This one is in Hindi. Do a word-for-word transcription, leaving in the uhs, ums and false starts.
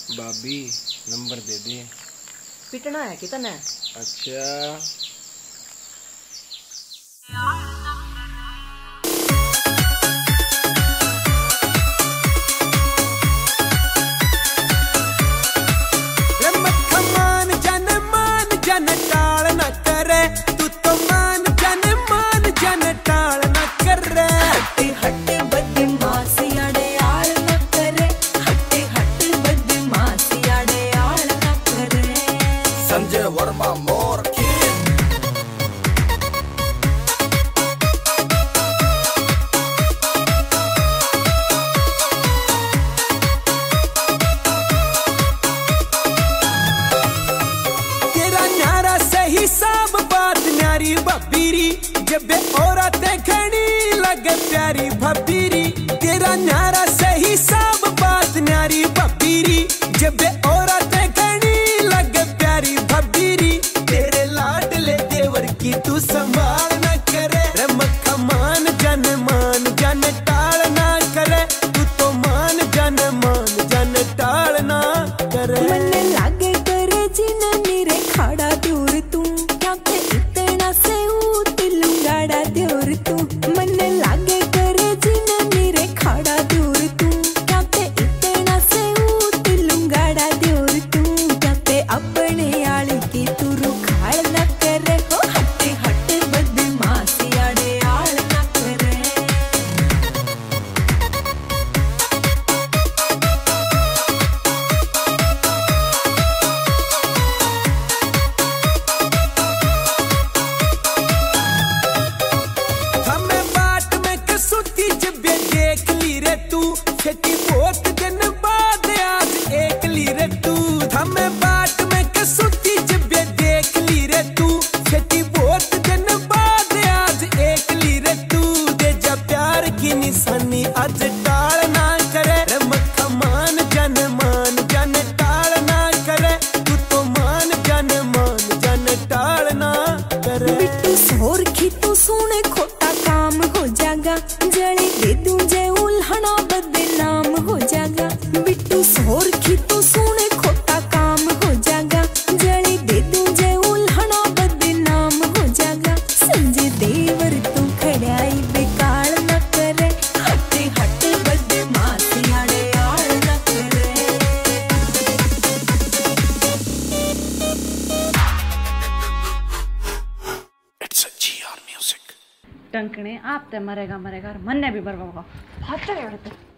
भाभी नंबर दे दे। पिटना है कितना है? अच्छा संजय वर्मा मोर तेरा न्यारा सही सब बात न्यारी भबीरी जब औरतें खड़ी लगे प्यारी भबीरी। तेरा न्यारा सही सब बात न्यारी भबीरी जब औरतें खड़ी लगे प्यारी भबीरी। तेरे लाडले देवर की तू संभाल न करे रे मक्खा मान जन मान जन टाल ना करे। तू तो मान जन मान जन टाल ना करे। मन लागे करे जिन नीरे खाड़ा दूर तू क्या के इतना से उतलूंगाड़ा दूर तू। मन लागे करे जिन नीरे खाड़ा दूर तू क्या के इतना से उतलूंगाड़ा दूर तू। क्या के अपने आले की तू रुखाड़ न करे हो हटे हटे बदमाशी आड़े आड़ न करे। हमें बाट में कसुती जब देख ली रे तू खेती बहुत दिन बाद आज एक ली रे तू। हमें बाट में कसुती जब देख ली रे तू खेती बहुत दिन बाद आज एक ली रे तू। दे जा प्यार की निशानी आज टाल ना करे रे मक्खा मान जन मान जन टाल ना करे। तू तो मान जन मान जन टाल ना करे। बिट्टू सोर की तू सुने खोटा काम हो जागा जड़े दे दूं जे उल्हना बदनाम हो जागा। बिट्टू सोर की तू सुने खोटा काम हो जागा जड़े दे दूं जे उल्हना बदनाम हो जागा। संजय देवर तू खड़ाई बेकार न करे हटे हटे बदमाशी आड़े आड़ न करे। It's a G R music. टंकने आप ते मरेगा मरेगा और मन्ने भी बरबागा। हाथ चढ़े